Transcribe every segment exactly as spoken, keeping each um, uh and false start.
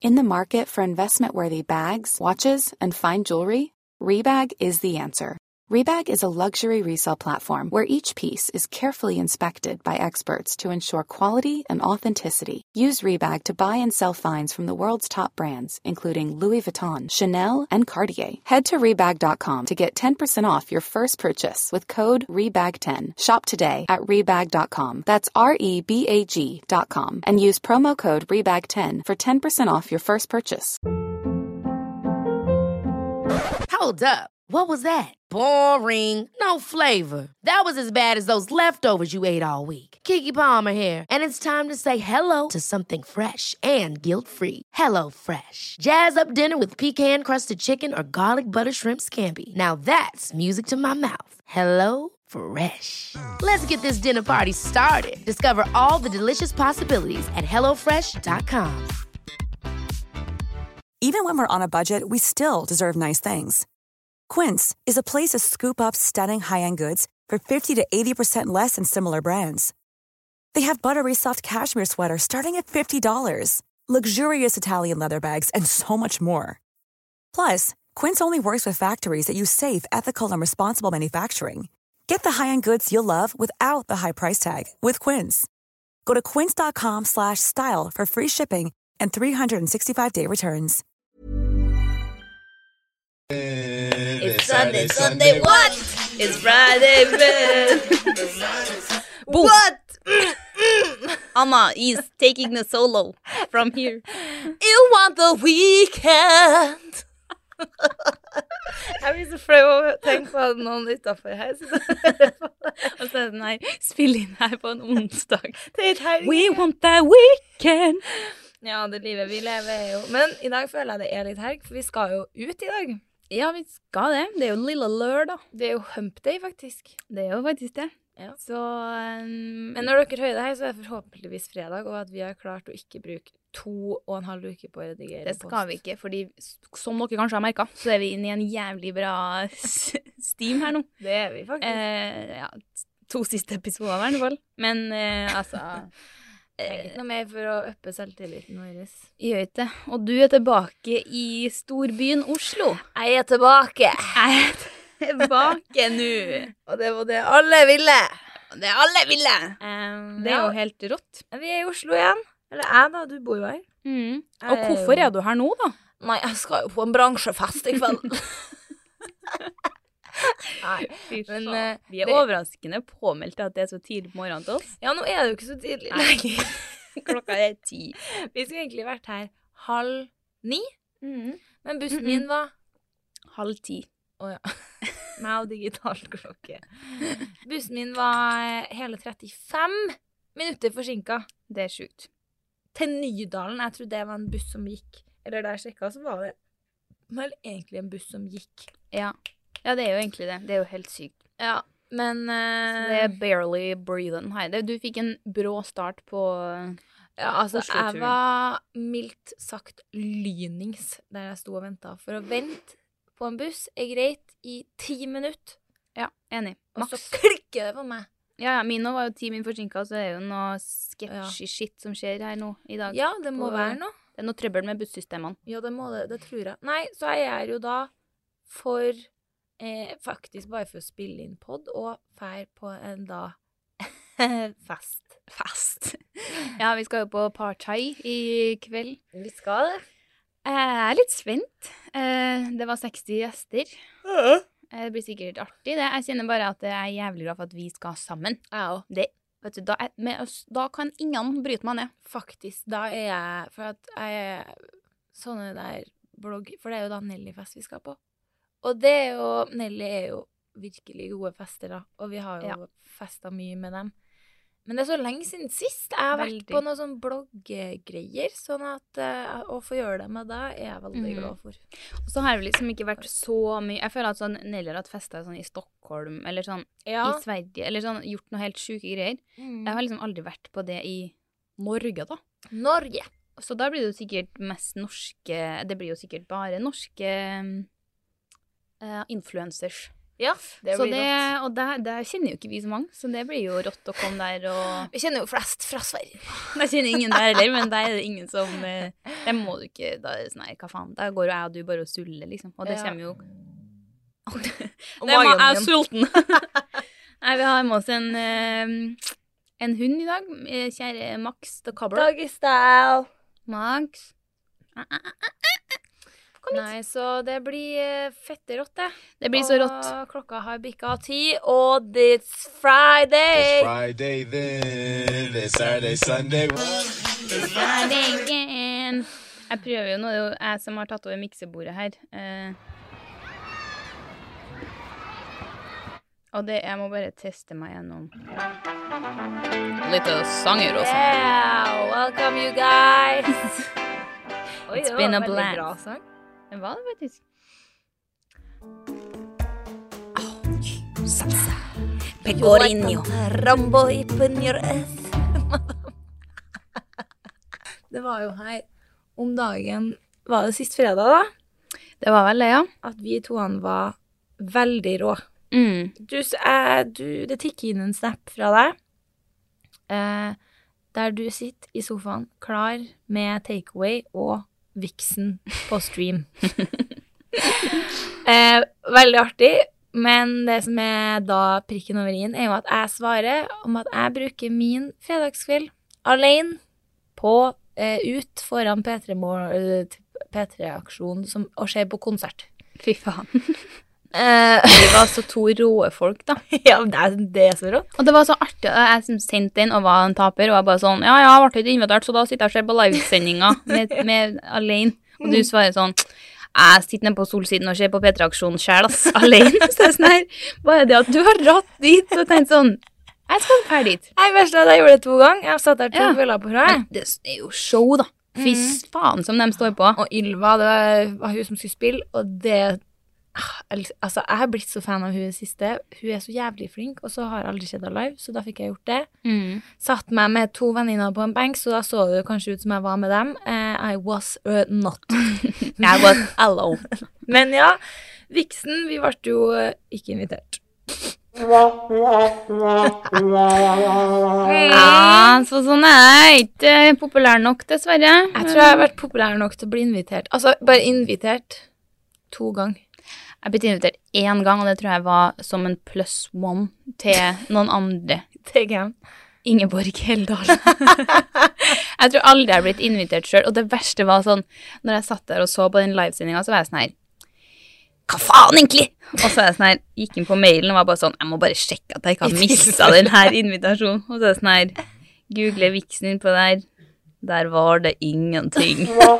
In the market for investment-worthy bags, watches, and fine jewelry, Rebag is the answer. Rebag is a luxury resale platform where each piece is carefully inspected by experts to ensure quality and authenticity. Use Rebag to buy and sell finds from the world's top brands, including Louis Vuitton, Chanel, and Cartier. Head to Rebag dot com to get ten percent off your first purchase with code Rebag ten. Shop today at Rebag dot com. That's R E B A G dot com. And use promo code Rebag ten for ten percent off your first purchase. Hold up. What was that? Boring. No flavor. That was as bad as those leftovers you ate all week. Keke Palmer here, and it's time to say hello to something fresh and guilt-free. Hello Fresh. Jazz up dinner with pecan-crusted chicken or garlic butter shrimp scampi. Now that's music to my mouth. Hello Fresh. Let's get this dinner party started. Discover all the delicious possibilities at hello fresh dot com. Even when we're on a budget, we still deserve nice things. Quince is a place to scoop up stunning high-end goods for fifty to eighty percent less than similar brands. They have buttery soft cashmere sweaters starting at fifty dollars, luxurious Italian leather bags, and so much more. Plus, Quince only works with factories that use safe, ethical, and responsible manufacturing. Get the high-end goods you'll love without the high price tag with Quince. Go to quince dot com slash style for free shipping and three sixty-five day returns. It's Sunday, Sunday, what? It's Friday, man. What? Anna is taking the solo from here. You want the weekend. Jeg blir så flau å tenke på at noen utenfor her og så er den her, spill inn her på en onsdag. We want the weekend. Ja, det livet vi lever er jo. Men i dag føler jeg det er litt helg, for vi skal jo ut i dag. Ja, vi skal det. Det er jo lille lørdag. Det er jo hump day, faktisk. Det er jo faktisk det. Ja. Så, um, men når dere hører det her, så er det forhåpentligvis fredag, og at vi har klart å ikke bruke to og en halv uke på å redigere post. Det skal vi ikke, fordi som dere kanskje har merket, så er vi inne i en jævlig bra steam her nå. Det er vi faktisk. Eh, ja, to siste episoder i hvert fall. Men eh, altså... Jeg er ikke noe mer for å øppe selvtilliten vår. Gjør ikke det. Og du er tilbake i storbyen Oslo. Jeg er tilbake. Jeg er tilbake nå. Og det var det alle ville. Det alle ville. Um, det er jo helt rått. Vi er i Oslo igjen. Eller jeg da, du bor jo her. Mm. Og hvorfor er du her nå da? Nei, jeg skal jo på en bransjefest i kveld. Nei, men uh, vi er det... overraskende påmeldt at det er så tidlig på morgenen til oss. Ja, nå er det jo ikke så tidlig. Nei, klokka er ti. Vi skulle egentlig vært her halv ni, mm. men bussen min var halv ti. Åja, oh, ja. Meg og digital klokke. Bussen min var hele trettifem minutter forsinket. Det er sjukt. Til Nydalen, jeg tror det var en buss som gikk. Eller da jeg sjekket, så var det vel egentlig en buss som gikk. Ja. Ja, det er jo egentlig det. Det er jo helt sykt. Ja, men... Uh, det er barely breathing her. Du fikk en brå start på ja, altså, jeg var mildt sagt lynings der jeg stod og ventet. For å vente på en buss er greit i ti minutter. Ja, enig. Max. Og så klikker det for meg. Ja, ja, min nå var jo ti min forsinket, så det er jo noe sketchy ja. Shit som skjer her nå i dag. Ja, det må på, være noe. Det er noe trøbbel med bussystemene. Ja, det må det, det tror jeg. Nei, så jeg er jo da for... Eh, faktisk bare for å spille inn podd og fær på en da fest. Fest. Ja, vi skal jo på party i kveld. Vi skal det. Jeg er litt spent. Eh, det var seksti gjester. Ja. Det blir sikkert artig det. Jeg kjenner bare at jeg er jævlig glad for at vi skal sammen. Ja. Det, vet du, da, er, med oss, da kan ingen bryte meg ned. Faktisk, da er jeg, for at jeg er sånne der blogg, for det er jo da Nelly-fest vi skal på. Og det er jo, Nelly er jo virkelig gode fester da, og vi har jo ja. Festet mye med dem. Men det er så lenge siden sist. Jeg har veldig. Vært på noen sånn blogggreier, sånn at uh, å få gjøre det med deg er jeg veldig mm. glad for. Og så har det liksom ikke vært så mye, jeg føler at sånn Nelly har hatt festet sånn i Stockholm, eller sånn ja. I Sverige, eller sånn gjort noe helt syke greier. Mm. Jeg har liksom aldri vært på det i Norge da. Norge! Så da blir det jo sikkert mest norske, det blir jo sikkert bare norske... Uh, influencers Ja, det så blir det, rått. og der, der kjenner jo ikke vi så mange, så det blir jo rått å komme der og... Vi kjenner jo flest fra Sverige. Jeg kjenner ingen der heller, men der er det ingen som... Eh, det må du ikke, da er det sånn her, hva faen? Der går jo jeg og du bare og suller, liksom. Og det Ja. kommer jo... Og det må, magen jeg er din. sulten. Nei, vi har med oss en, eh, en hund i dag. eh, Kjære Max the Cobber. Doggy style. Max. Nei, så det blir eh, fette rått, det. Det blir så rått. Og klokka har bikket ti, og it's Friday. It's Friday then, it's Saturday, Sunday. Friday again. Jeg prøver jo, nå er det jo jeg som har tatt over miksebordet her. Eh, og det, jeg må bare teste meg gjennom. Litt av sanger også. Yeah, welcome you guys. Oi, It's det been var a veldig blast. bra sang. Det var det faktisk. Pecorino. Rambo i punjores. Det var jo her om dagen, var det sist fredag da, Det var vel det, ja. at vi toene var veldig rå. Mm. Du, s- eh, du, det tikker inn en snap fra deg, eh, der du sitter i sofaen klar med takeaway og viksen på stream. eh, veldig artig, men det som er da prikken over i-en er jo at jeg svarer om at jeg bruker min fredagskveld alene på eh, ut foran P tre-aksjonen og ser på konsert. Fy faen. Eh, Vi var så to råe folk, da. ja, det er, det er så rått. Og det var så artig. Jeg som sendte den og var en taper, og jeg bare sånn, ja, ja, jeg ble ikke invitert, så da sitter jeg og ser på livesendinga med, med alene. Og du svarer sånn, jeg sitter nede på solsiden og ser på P tre-aksjonen selv, ass, alene. Så jeg sånn her, bare det at du har dratt dit, og tenkte sånn, jeg skal ferdig dit. Nei, verst er at jeg gjorde det to ganger. Jeg satt der to Ja. kvelder på rad. Men det er jo show, da. Fy faen som de står på. Og Ylva, det var hun som skulle spille, og det... Altså, jeg har blitt så fan av hun i det siste. Hun er så jævlig flink, og så har jeg aldri sett henne live, så da fikk jeg gjort det. Mm. Satt meg med to venninner på en benk, så da så det kanskje ut som jeg var med dem. Eh, I was uh, not. Jeg var alone. Men ja, Vixen, vi ble jo uh, ikke invitert. Ja, så sånn er jeg ikke populær nok, dessverre. Jeg tror jeg har vært populær nok til å bli invitert. Altså, bare invitert to ganger. Jeg ble invitert én gang, og det tror jeg var som en plus one til noen andre. Til hvem? Ingeborg Heldal. Jeg tror aldri jeg har blitt invitert selv, og det verste var sånn, når jeg satt der og så på den livesendingen, så var jeg sånn her, hva faen egentlig? Og så er jeg sånn her, gikk inn på mailen og var bare sånn, jeg må bare sjekke at jeg ikke har mistet den her invitasjonen. Og så er jeg sånn her, google viksen inn på der, der var det ingenting.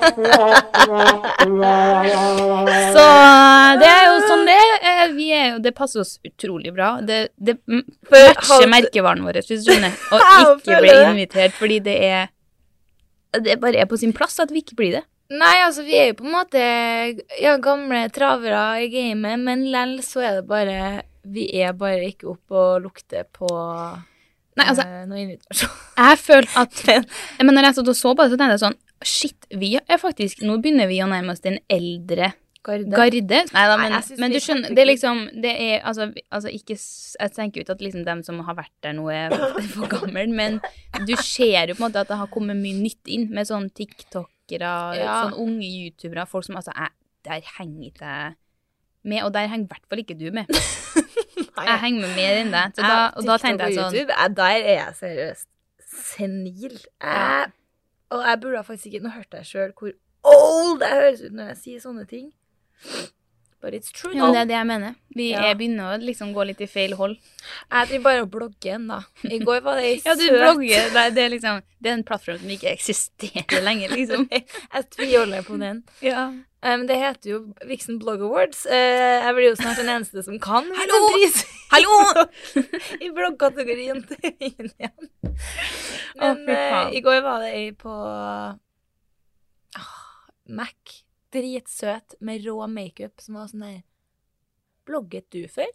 Så det er jo sånn det er. Vi er jo, det passer oss utrolig bra. Det, det matcher merkevaren vår, hvis du skjønner, og ikke bli invitert, fordi det er, det bare er på sin plass at vi ikke blir det. Nei, altså, vi er jo på en måte ja, gamle travere i gamet, men lell så er det bare, vi er bare ikke oppe og lukter på Nei, altså, eh, noe invitasjon. Jeg føler at, men når jeg så, så på det, så tenkte jeg sånn, shit, vi er faktisk, nå begynner vi å nærme oss den eldre Garde. garde. Neida, men, Nei, jeg synes men vi du skjønner, faktisk- det er liksom, det er, altså, vi- altså ikke, s- jeg tenker ut at liksom dem som har vært der nå er for gammel, men du ser jo på en måte at det har kommet mye nytt inn, med sånn TikTokere, Ja. sånn unge YouTubere, folk som, altså, jeg, der henger ikke jeg med, og der henger i hvert fall ikke du med. Jeg henger med mer enn deg, så da, og da tenkte jeg sånn, YouTube, eh, der er jeg seriøst senil. Jeg, og jeg burde faktisk ikke, nå hørte jeg selv hvor old jeg høres ut når jeg sier sånne ting. But it's true. ja, det er det jeg mener. Vi Ja. er begynner å liksom gå litt i feil hold. Jeg driver bare og blogger en da. I går var det i Ja, du søt... blogger, det, er- det er liksom, det er en plattform som ikke eksisterer lenger, liksom. Jeg tviholder på den. Ja. Um, det heter jo Vixen Blog Awards. Uh, jeg blir jo snart den eneste som kan vinne Hallo! en pris. Hallo! I bloggkategorien til ingen igjen. Men fy faen. uh, i går var det ei på uh, Mac. Dritsøt, med rå makeup, som var sånn der, blogget du før?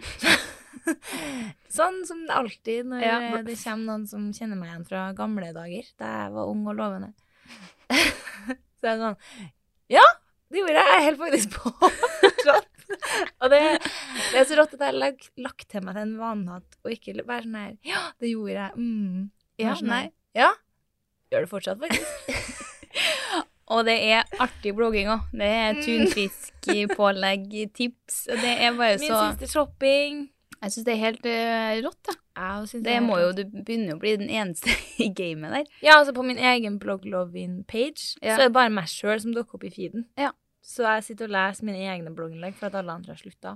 Sånn som alltid når Ja. eh, det kommer noen som kjenner meg igjen fra gamle dager, da jeg var ung og lovende. Så er det sånn, ja, det gjorde jeg, jeg helt faktisk på. Og det, det er så rått at jeg har lag, lagt til meg den vanen at, og ikke være sånn her, ja, det gjorde jeg, mm. Ja, sånn nei. Ja, gjør det fortsatt faktisk. Og det er artig blogging også. Det er tunfisk, pålegg, tips, og det er bare Min så... siste shopping. Jeg synes det er helt uh, rått, da. Jeg synes Det er må helt jo, du begynner jo å bli den eneste i gamet der. Ja, altså på min egen blogglovin-page, Ja. så er det bare meg selv som dukker opp i feeden. Ja. Så jeg sitter og leser mine egne blogginnlegg for at alle andre har sluttet.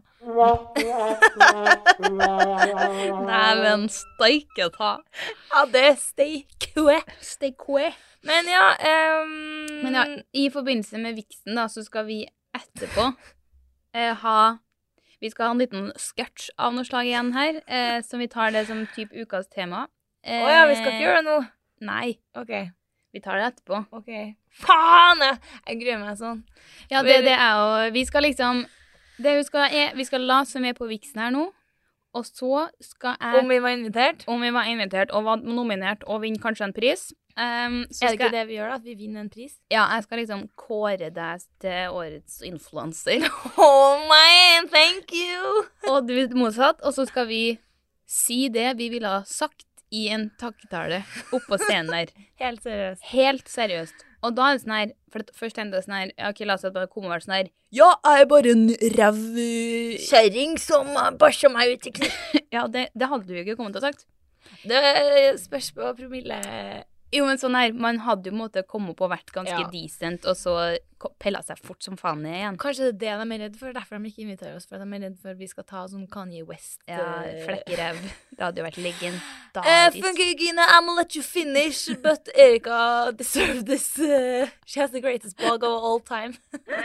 Dæven, steike ta. Ja, det er steikve. Steikve. Men ja, um, Men ja, i forbindelse med viksen da, så skal vi etterpå eh, ha... Vi skal ha en liten sketch av noe slag igjen her, eh, som vi tar det som typ ukas tema. Eh, Åja, vi skal ikke gjøre det nå. Nei, Ok, vi tar det etterpå. ok. Faen! Jeg, jeg gruer meg sånn. Ja, det, det er jo... Vi skal liksom... Det vi skal, er, vi skal la som er på viksen her nå, og så skal jeg... Om vi var invitert. Om vi var invitert og var nominert og vinner kanskje en pris. Um, så Er det ikke skal, det vi gjør da, at vi vinner en pris? ja, jeg skal liksom kåre deg til årets influencer. Oh man, thank you! Og du motsatt, og så skal vi si det vi ville ha sagt i en takketale oppå scenen der. Helt seriøst. Helt seriøst. Og da er det sånn her, for det, først tenkte jeg sånn her, ja, ok, la oss at det kommer være sånn her, ja, jeg er bare en ræv Kjæring som bæsjer meg ut i knitt. ja, det, det hadde du jo ikke kommet til å ha sagt. Det spørs på promille. Jo, men sånn her, man hadde jo måttet komme opp og vært ganske Ja. decent, og så ko- pella seg fort som faen ned igjen. Kanskje det er det de er redd for, derfor de ikke inviterer oss, for de er redd for at vi skal ta sånn Kanye West. Ja, eh, flekkerev. Det hadde jo vært Eh, legendarisk. funky Gina, I'm gonna let you finish, but Erika deserve this. Uh, she has the greatest blog of all time.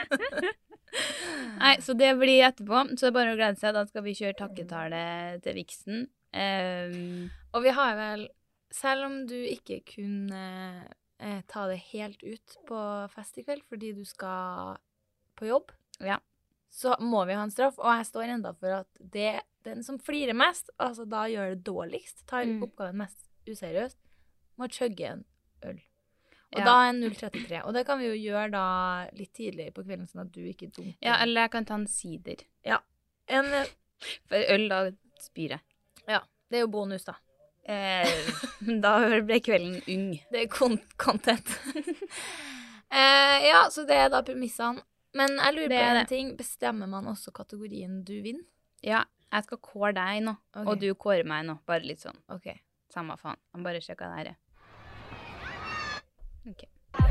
Nei, så det blir etterpå, så det er bare å glede seg. Da skal vi kjøre takketale til viksen. Um, Og vi har vel, selv om du ikke kunne eh, ta det helt ut på fest i kveld, fordi du skal på jobb, ja. så må vi ha en straff. Og jeg står enda for at det, den som flirer mest, altså da gjør det dårligst, tar Mm. oppgaven mest useriøst, må chugge en øl. Og Ja. da er null komma trettitre. Og det kan vi jo gjøre da litt tidligere på kvelden, sånn at du ikke dunker. ja, eller jeg kan ta en sider. En, eh, For øl, da spyr jeg. ja, det er jo bonus da. Eh, da ble kvelden ung. Det er con content. eh, ja, så det er da premissene. Men jeg lurer Det på er en det. ting. Bestemmer man også kategorien du vinner? Ja, jeg skal kåre deg nå, Ok. og du kårer meg nå. Bare litt sånn. Ok. Samme faen. Jeg bare sjekker det her. jeg. Ok.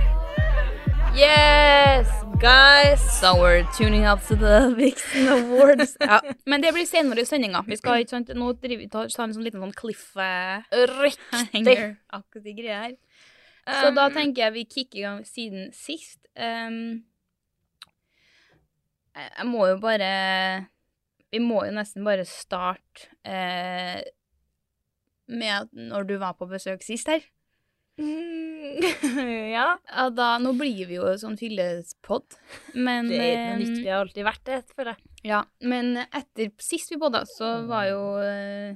Yes, guys! So we're tuning up to the Vixen Awards. Ja, men det blir senere i sendinga. Vi skal ikke sant, nå driver vi tar tar en sånn liten sånn cliffhanger. Riktig. Akkurat de greier her. Så Um, da tenker jeg vi kicker i gang siden sist. Um, jeg jeg må jo bare Vi må jo nesten bare starte eh, med at når du var på besøk sist her. Mm, ja. Ja, da, nå blir vi jo sånn fyllespodd, men Det er noe eh, nytt. Vi har alltid vært det, føler jeg. ja, men etter sist vi podda, så var jo eh,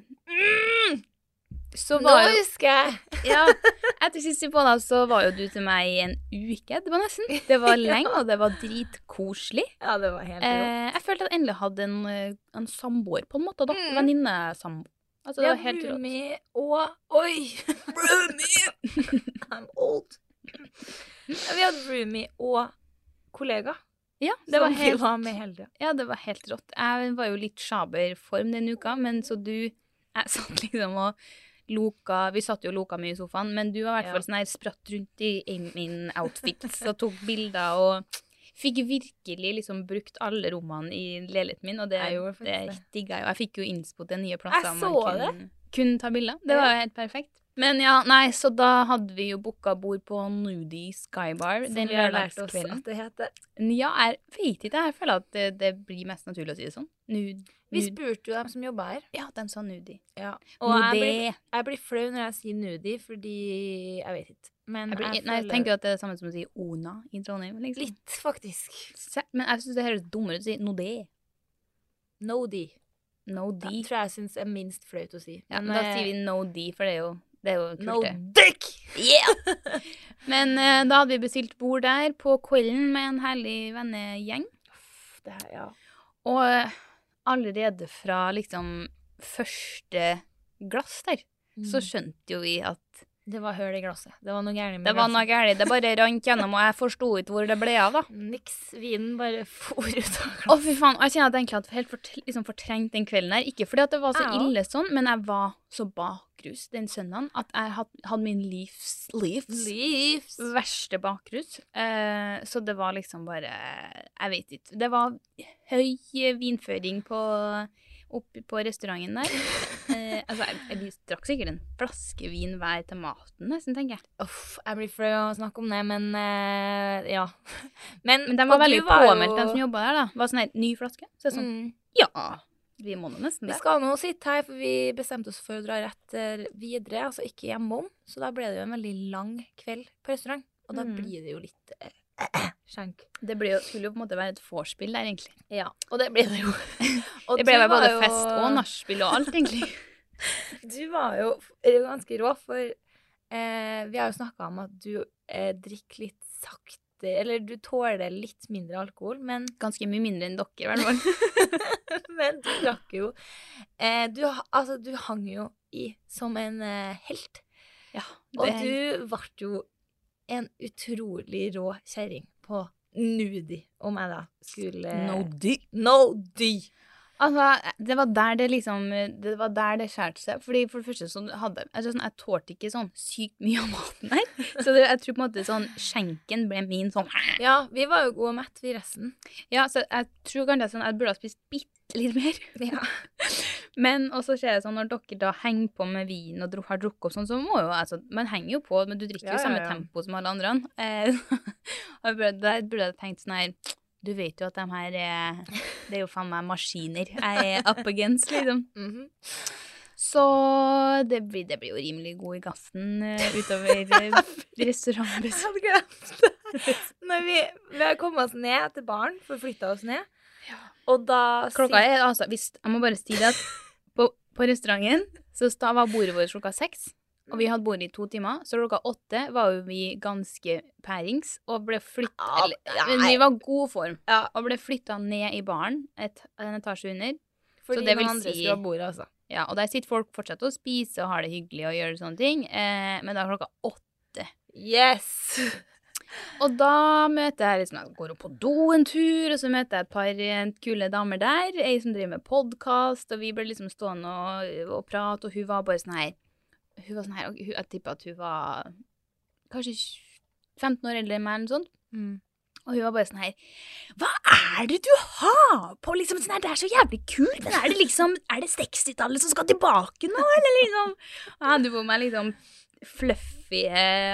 Så Nå var jo husker jeg. Ja, etter sist vi podda, så var jo du til meg i en uke, det var nesten. Det var lenge, og det var dritkoselig. Ja, det var helt rått. Eh, jeg følte at jeg endelig hadde en, eh, en samboer på en måte, da. Mm. Venninnesamboer. Altså, Vi det har var helt rått. roomie og Oi! Roomie! I'm old. Ja, vi hadde roomie og kollega. Ja, det var som vi helt, var med hele tida. ja, det var helt rått. Jeg var jo litt sjaber form den uka, men så du Jeg satt liksom og loka Vi satt jo og loka mye i sofaen, men du var i hvert Ja. fall sånn her spratt rundt i, i min outfit og tok bilder og fikk virkelig liksom brukt alle rommene i leiligheten min, og det, Jeg gjorde det faktisk det. digga jeg jo. Jeg fikk jo innspo til nye plasser. Jeg man så kunne, kunne ta bilder. Det Ja. var jo helt perfekt. Men ja, nei, så da hadde vi jo booka bord på Nudie Skybar Som den vi har lært oss lørdagskvelden. at det heter. Ja, jeg vet ikke. Jeg føler at det, det blir mest naturlig å si det sånn. Nud, Vi nud, spurte jo dem som jobba her. ja, de sa Nudie. Ja. Og jeg blir, Nudie. jeg blir flau når jeg sier nudie, fordi Jeg vet ikke. Men Jeg, blir, jeg, nei, jeg føler tenker at det er det samme som å si Ona i Trondheim. Liksom. Litt, faktisk. Se- Men jeg syns det høres dummere ut å si Nodie. Nodie. Det Nodie. tror jeg syns er minst flaut å si. Ja, men da sier vi Nodie, for det er jo, det er jo kult, No det. dick! Yeah! Men eh, da hadde vi bestilt bord der på kvelden med en herlig vennegjeng. Det her, ja. Og allerede fra liksom første glass der, mm. så skjønte jo vi at det var høl i glasset. Det var noe gærlig med det. Det var noe gærlig. Det bare rant gjennom, og jeg forstod ikke hvor det ble av, da. Niks. Vinen bare for ut av glasset. Å, fy faen. Jeg kjenner at jeg egentlig hadde helt fort, liksom fortrengt den kvelden her. Ikke fordi at det var så ille sånn, men jeg var så bakrus den søndagen at jeg hadde, hadde min livs, livs, livs. verste bakrus. Eh, så det var liksom bare, jeg vet ikke. Det var høy vinføring på... oppe på restauranten der. Eh, altså, jeg, jeg drakk sikkert en flaske vin hver til maten, nesten, tenker jeg. Uff, jeg blir flau å snakke om det, men uh, ja. Men, men de var veldig var påmeldt, jo... de som jobbet der, da. Var sånn her, ny flaske. Så jeg sånn, mm. ja, vi må nå nesten det. Vi skal nå sitte her, for vi bestemte oss for å dra rett videre, altså ikke hjemom. Så da ble det jo en veldig lang kveld på restaurant, og da mm. blir det jo litt... Uh, skjenk. Det ble jo, skulle jo på en måte være et vorspiel der, egentlig. Ja, og det ble det jo. Og det ble jo både jo... fest og nachspiel og alt, egentlig. Du var jo, er jo ganske rå, for eh, vi har jo snakket om at du eh, drikker litt sakte, eller du tåler litt mindre alkohol, men... Ganske mye mindre enn dere, i hvert fall. Men du drakk jo. Eh, du, altså, du hang jo i som en eh, helt. Ja. Det... Og du ble jo en utrolig rå kjæring på nudi, om jeg da skulle... Nodi. Nodi. Altså, det var der det liksom, det var der det skjærte seg, fordi for det første så hadde, altså sånn, jeg tålte ikke sånn sykt mye av maten her, så det, jeg tror på en måte sånn, skjenken ble min sånn... Ja, vi var jo gode og mett, vi resten. Ja, så jeg tror kanskje sånn, jeg burde ha spist bitt litt mer. Ja. Men, og så skjer det sånn, når dere da henger på med vin og har drukket opp sånn, så må jo, altså, man henger jo på, men du drikker jo ja, samme ja, ja. tempo som alle andre. Eh, og der burde jeg tenkt sånn her, du vet jo at de her er, det er jo faen meg maskiner, jeg er up against, liksom. Mm-hmm. Så det blir, det blir jo rimelig god i gassen uh, utover uh, restauranten. Jeg hadde glemt det. Når vi, vi har kommet oss ned til baren, for å flytte oss ned, ja. Og da... Klokka er, altså, hvis, jeg må bare si det at på, på restauranten, så da var bordet vårt klokka seks, og vi hadde bordet i to timer, så klokka åtte var jo vi ganske pærings, og ble flyttet, ja, men vi var i god form, ja. Og ble flyttet ned i baren, et, en etasje under. Fordi så det vil noen andre si, skulle ha bordet, altså. Ja, og der sitter folk fortsatt og spiser og har det hyggelig og gjør sånne ting, eh, men da er klokka åtte. Yes! Og da møter jeg liksom, jeg går opp på do en tur, og så møter jeg et par kule damer der, ei som driver med podcast, og vi ble liksom stående og, og prate, og hun var bare sånn her, hun var sånn her, og hun, jeg tippet at hun var kanskje femten år eldre enn meg eller noe sånt, mm. Og hun var bare sånn her, hva er det du har på, liksom sånn her, det er så jævlig kult, men er det liksom, er det sekstitallet som skal tilbake nå, eller liksom, og han hadde på meg liksom fluffy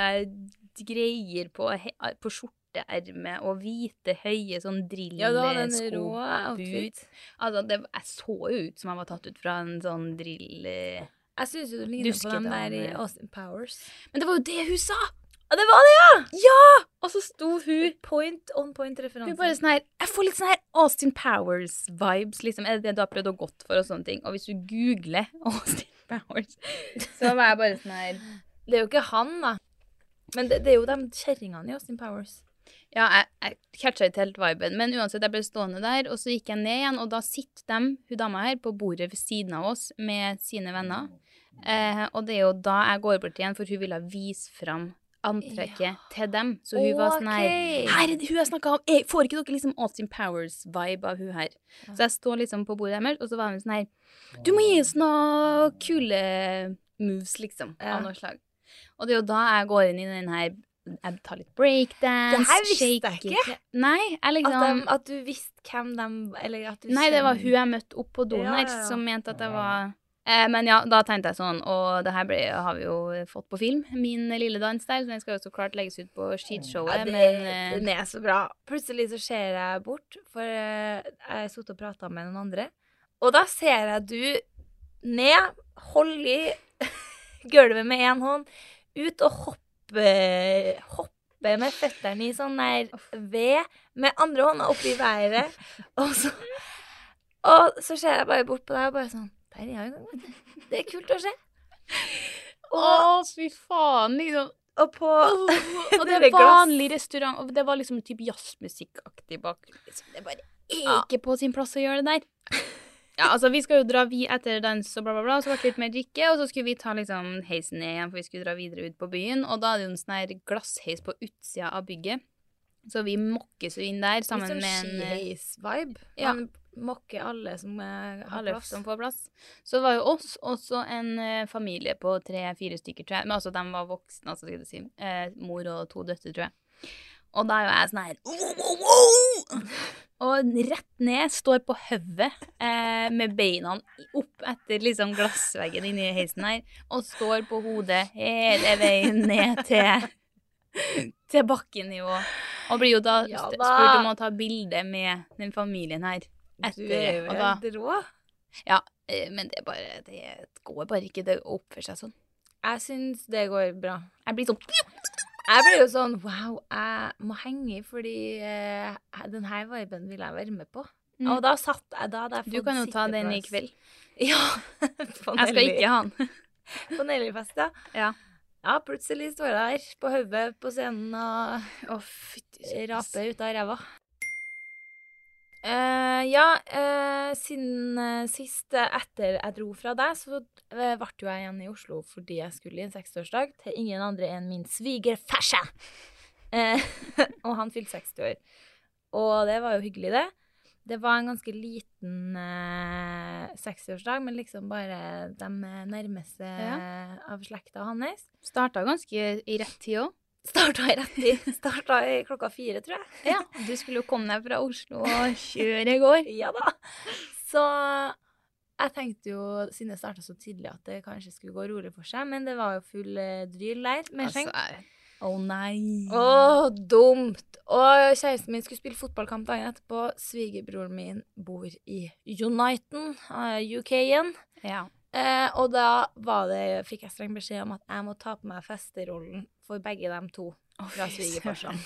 greier på, på skjorteermet og hvite, høye, sånn drillesko. Ja, da den rå outfit. Altså, det, jeg så jo ut som jeg var tatt ut fra en sånn drill... Jeg synes jo du ligner på dem der i Austin Powers. Men det var jo det hun sa! Ja, det var det, ja! Ja! Og så sto hun... Point on point referanse. Hun bare sånn her, jeg får litt sånn her Austin Powers-vibes, liksom. Er det det du har prøvd å gått for og sånne ting? Og hvis du googler Austin Powers, så var jeg bare sånn her... Det er jo ikke han, da. Men det, det er jo de kjerringene i Austin Powers. Ja, jeg, jeg catcha ikke helt viben, men uansett, jeg ble stående der, og så gikk jeg ned igjen, og da sitter de, hun dama her, på bordet ved siden av oss med sine venner. Eh, og det er jo da jeg går bort igjen, for hun ville vise frem antrekket ja. til dem. Så hun okay. var sånn her, her er det hun jeg snakket om, jeg får ikke dere liksom Austin Powers-vibe av hun her. Ja. Så jeg står liksom på bordet deres, og så var hun sånn her, du må gi oss noen kule moves, liksom, ja. Av noe slag. Og det er jo da jeg går inn i den her, jeg tar litt breakdance, det her visste jeg ikke. Nei, jeg liksom... At, de, at du visste hvem de, eller at du... Nei, det var hun jeg møtte opp på doen her, ja, ja, ja. Som mente at jeg var... Eh, men ja, da tenkte jeg sånn, og det her ble, har vi jo fått på film, min lille dans der, så den skal jo så klart legges ut på skitshowet, ja, det, men... Eh, den er så bra. Plutselig så ser jeg bort, for eh, jeg har suttet og pratet med noen andre, og da ser jeg du ned, hold i gulvet med en hånd, ut og hoppe, hoppe med føtterne i sånn der ved, med andre hånda opp i været, og så, og så ser jeg bare bort på deg og bare sånn, der er jeg i gang, vet du. Det er kult å se. Åh, fy faen, liksom. Og på... og det er vanlig restaurant, og det var liksom typ jazzmusikkaktig bak. Liksom. Det bare... ikke på sin plass å gjøre det der. Ja, altså, vi skal jo dra vi etter dans og bla, bla, bla, så ble det litt mer drikke, og så skulle vi ta liksom heisen ned igjen, for vi skulle dra videre ut på byen, og da er det jo en sånn her glassheis på utsida av bygget, så vi mokkes jo inn der sammen sånn med en... Litt sånn skiheis-vibe. Ja. Man mokker alle som uh, har Alle plass. som får plass. Så det var jo oss, også en uh, familie på tre-fire stykker, tror jeg, men altså de var voksne, altså skal jeg si, uh, mor og to døtter, tror jeg. Og da er jo jeg sånn her, oh, oh, oh! Og rett ned, står på høvet eh, med beina opp etter liksom glassveggen inne i heisen her, og står på hodet hele veien ned til, til bakkenivå. Og blir jo da Ja, st- da. spurt om å ta bilde med den familien her. Etter, Du er jo og da, helt rå. ja, eh, men det, er bare, det går bare ikke det å oppføre seg sånn. Jeg synes det går bra. Jeg blir sånn... Jeg blir jo sånn, wow, jeg må henge i, fordi eh, denne viben vil jeg være med på. Mm. Og da satt jeg, da hadde jeg Du fått kan jo ta den i sitteplass. kveld. Ja. Jeg skal ikke ha den. På Nelly-fest, ja. Ja. Ja, plutselig står jeg der på høvet på scenen og Å, fytti raper ut av ræva. Eh, ja, eh, siden eh, sist eh, etter jeg dro fra deg, så eh, ble jo jeg igjen i Oslo fordi jeg skulle i en sekstiårsdag til ingen andre enn min svigerfarse. Eh, og han fylte seksti år. Og det var jo hyggelig, det. Det var en ganske liten eh, sekstiårsdag, men liksom bare de nærmeste Ja. av slekta hans. Starta ganske i rett tid også. Starta i rett tid. Starta i klokka fire, tror jeg. Ja, du skulle jo komme deg fra Oslo og kjøre i går. Ja da. Så jeg tenkte jo, siden det startet så tidlig, at det kanskje skulle gå rolig for seg, men det var jo full eh, dryl der. Med skjenk. Å nei. Åh, dumt. Og kjæresten min skulle spille fotballkamp dagen etterpå. Svigerbroren min bor i Uniten, uh, U K igjen. Ja. Eh, og da var det, fikk jeg streng beskjed om at jeg må ta på meg festerollen for begge dem to fra fy svigerfarsan.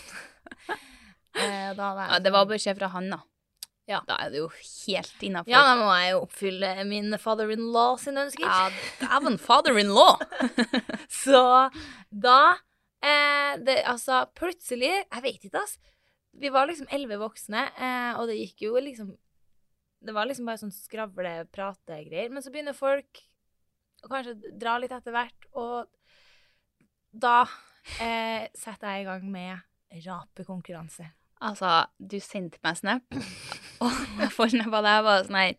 eh, da var jeg Ja, det var beskjed fra han da. Ja. Da er det jo helt innenfor. Ja, da må jeg jo oppfylle min father-in-law sin ønsker. Ja, dæven father-in-law. Så da, eh, det, altså, plutselig, jeg vet ikke, ass, vi var liksom elleve voksne, eh, og det gikk jo liksom, det var liksom bare sånn skravle, prate greier, men så begynner folk å kanskje dra litt etter hvert, og da eh, setter jeg i gang med rapekonkurranse. Altså, du sendte meg snap, og jeg får snap av deg, jeg var sånn her,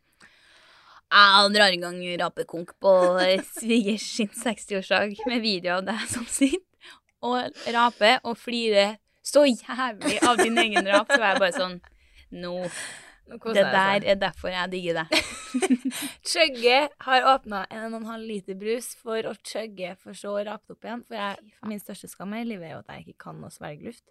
jeg drar i gang rapekonk på svigers sin sekstiårsdag med video av deg som sitter og raper og flirer så jævlig av din egen rap, så var jeg bare sånn, no, det der er derfor jeg digger deg. Chugge har åpnet en og en halv liter brus for å chugge, for så å rape opp igjen, for jeg, min største skam i livet er jo at jeg ikke kan å svelge luft.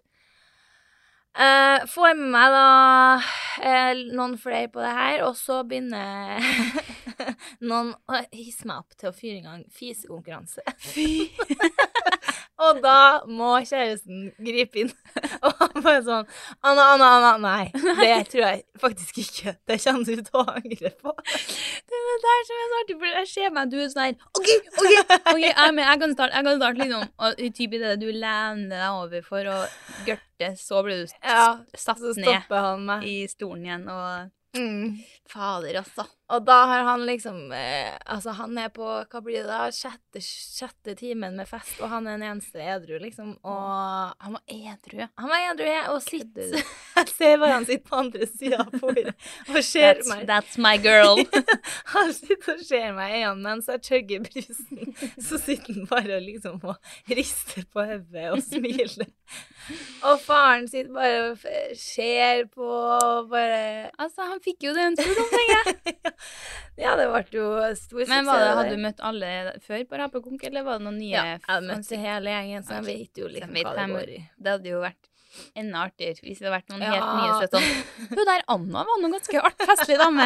Uh, får med meg da uh, noen flere på det her, og så begynner noen å hisse meg opp til å fyre i gang fisekonkurranse. Fy! Og da må kjæresten gripe inn. Og han bare sånn, Anna, Anna, Anna, nei, det tror jeg faktisk ikke. Det kommer du til å angre på. Det er det der som er så artig, for jeg ser meg, du er sånn her, ok, ok, ok, jeg, er med, jeg kan starte, jeg kan starte liksom, og i typ i det du lener deg over for å gørte, så blir du s- Ja, satt så ned stopper han meg. i stolen igjen, og Mm. fader altså. Og da har han liksom, eh, altså han er på, hva blir det da, sjette, sjette timen med fest, og han er den eneste edru, liksom, og Han var edru. han var edru, jeg, og Kødder sitter, du? jeg ser bare han sitter på andre siden av bordet, og ser That's, meg. that's my girl. Han sitter og ser meg igjen, mens jeg chugger brusen, så sitter han bare liksom og rister på høvet og smiler. Og faren sitter bare og f- ser på, og bare... Altså, han fikk jo det en spurt om, tenker jeg. Ja, det ble jo stor suksess. Men var det, der. hadde du møtt alle før på Rapekonk, eller var det noen nye? Ja, jeg hadde møtt hele gjengen, så jeg Ok. vet jo Så liksom vet hva det jeg, går i. Det hadde jo vært enda artigere hvis det hadde vært noen Ja. helt nye søtt sånn. Hun der Anna var noen ganske art festlig dame.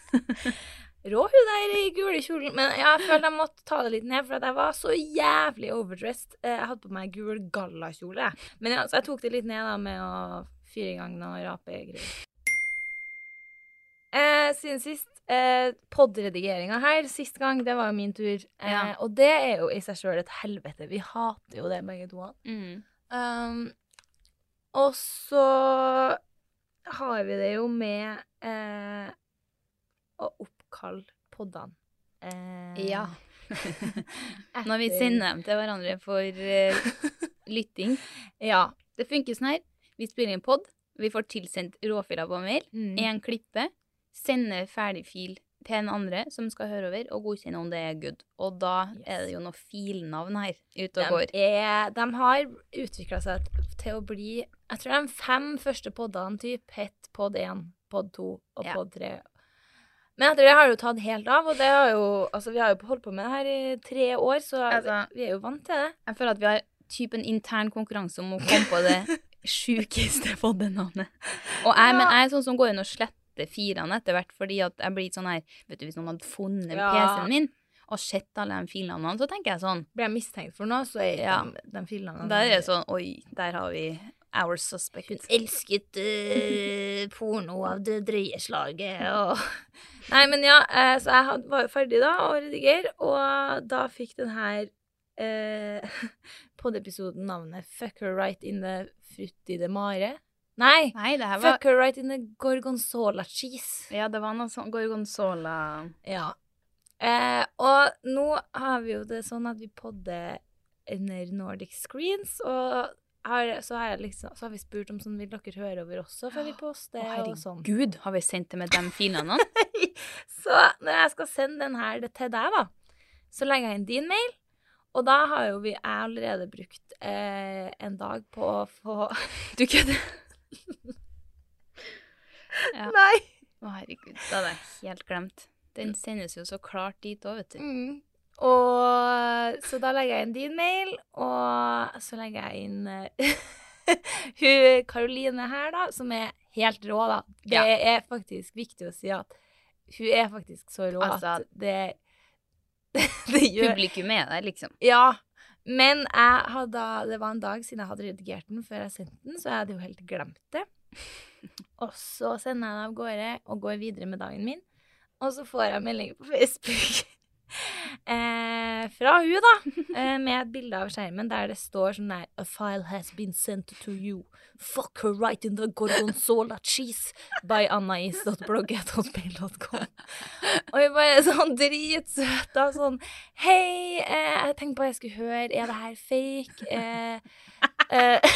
Rå hun der i gule kjolen. Men ja, jeg følte jeg måtte ta det litt ned, for at jeg var så jævlig overdressed. Eh, Jeg hadde på meg gul gallakjole. Men ja, så jeg tok det litt ned da med å fyre i gang noe rapegreier. Eh, siden sist, eh, poddredigeringa her, sist gang, det var jo min tur. Eh, Ja. Og det er jo i seg selv et helvete. Vi hater jo det, begge to. Mm. Um, og så har vi det jo med eh, å oppkalle poddene. Eh, Ja. Når vi sender dem til hverandre for uh, lytting. Ja. Det funker sånn her. Vi spiller en podd, vi får tilsendt råfiler på mail, Mm. en klippe, sender ferdig fil til en andre som skal høre over, og godkjenne om det er good. Og da Yes. er det jo noe filnavn her ute og De, går. er, de har utviklet seg til å bli, jeg tror de fem første poddene typ, het podd én, podd to og Ja. podd tre. Men etter det har det jo tatt helt av, og det har jo, altså vi har jo holdt på med det her i tre år, så Altså, vi er jo vant til det. Jeg føler at vi har typ en intern konkurranse om å komme på det sjukeste poddenavnet. Og jeg, men jeg er sånn som går inn og sletter filene etter hvert, fordi at jeg blir sånn her, vet du, hvis noen hadde funnet Ja. P C-en min, og sett alle de filnavnene, så tenker jeg sånn, Blir jeg mistenkt for noe, så er Ja. de, de filene... da er det sånn, oi, der har vi our suspect. Hun elsket uh, porno av det drøye slaget, og... Nei, men ja, eh, så jeg had, var jo ferdig da, å redigere, og da fikk den her eh, poddepisoden navnet Fuck Her Right in the Fruttide Mare. Nei, Nei, det her var, Fuck Her Right in the Gorgonzola Cheese. ja, det var noe sånn gorgonzola. Ja. Eh, og nå har vi jo det sånn at vi podder under Nordic Screens, og har, så, har jeg liksom, så har vi spurt om sånn, vil dere høre over også før vi poster, Å, og sånn. herregud, har vi sendt det med de filnavnene? Så når jeg skal sende den her til deg da, så legger jeg inn din mail, og da har jo vi jeg allerede brukt eh, en dag på å få... Du kødder? Ja. Nei! Å, herregud, det hadde jeg helt glemt. Den sendes jo så klart dit også, vet du. Mm. Og så da legger jeg inn din mail, og så legger jeg inn eh, hun Karoline her da, som er helt rå da. Det Ja. er faktisk viktig å si at hun er faktisk så rå Altså, at det, det gjør... Publikum er der, liksom. Ja, men jeg hadde, det var en dag siden jeg hadde redigert den før jeg sendte den, så jeg hadde jo helt glemt det. Og så sender jeg den av gårde og går videre med dagen min. Og så får jeg melding på Facebook eh, fra hun da, eh, med et bilde av skjermen der det står sånn der A file has been sent to you. Fuck her right in the gorgonzola cheese by anais dot blogg at hotmail dot com. Og jeg bare sånn dritsøt da, sånn hei, eh, jeg tenkte på at jeg skulle høre, er det her fake? Eh, eh,